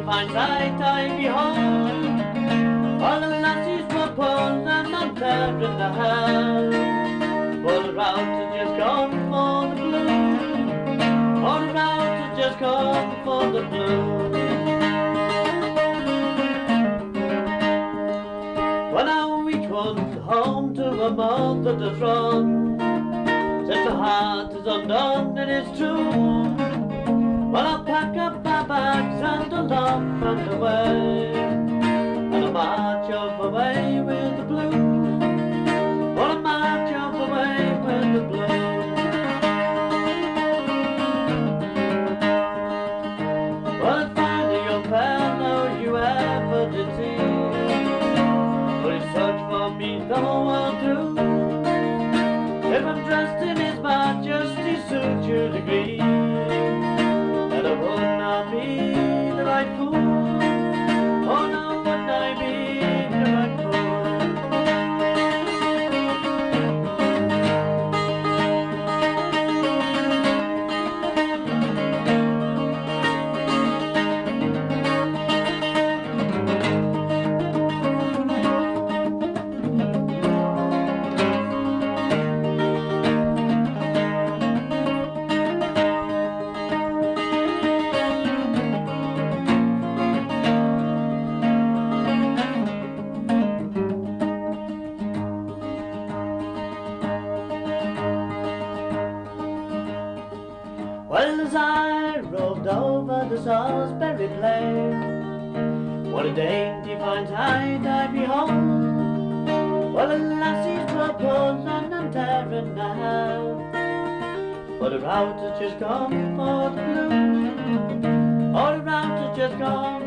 fine sight I behold. All the lassies were pulling on tearing the hand. But the route has just gone for the blue. All the route has just gone for the blue. When I reach one home to a mother that's run, says the heart is undone, it is true. Well, I'll pack up my bags and I'll off and away, and I'll march up away with the blue. Well, I'll march up away with the blue. Well, I'll find a young fellow you ever did see, but he searched for me the whole world through. If I'm dressed in his majesty's suit, you'd agree that I would not be the right fool. Oh no, wouldn't I be the right fool? Well, as I rode over the Salisbury plain, what a dainty fine sight I behold. Well, the lassies were pulling and tearing the hand, but the route has just gone for the blue. Oh, the route has just gone